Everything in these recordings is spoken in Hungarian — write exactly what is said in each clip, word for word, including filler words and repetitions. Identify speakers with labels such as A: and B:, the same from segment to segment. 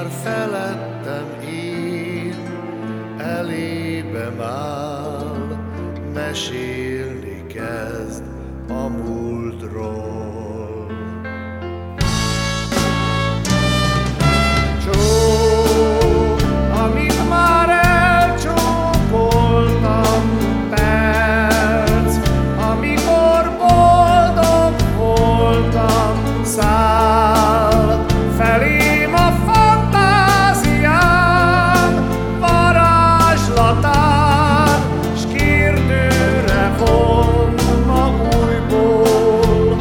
A: már felettem én, elébem áll, mesélni kezd a múltról. Csók, amit már elcsókoltam, perc, amikor boldog voltam, száll felém a fantáziám varázslatán, s kérdőre von ma újból.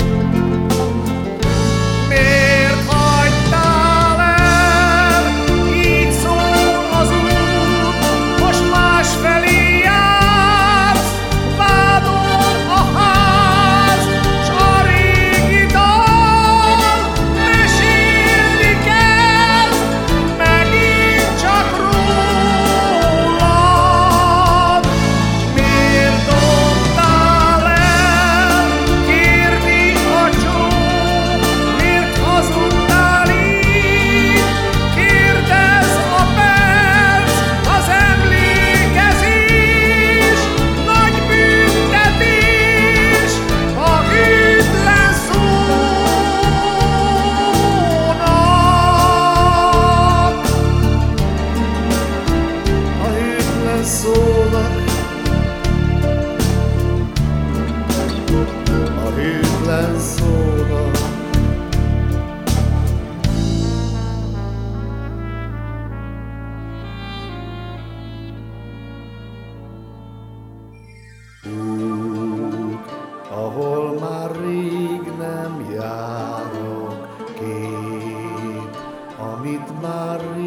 A: Miért hagytál el? Így szól az út, most másfelé jársz, vádol a ház, s a régi dal mesélni kezd, megint csak rólad. Miért dobtál el? Kérdi a csók, miért hazudtál így? Kérdez a perc, az emlékezés, nagy büntetés a hűtlen szónak. A hűtlen szónak, a hűtlen szónak. Út, ahol már rég nem járok, kép, amit már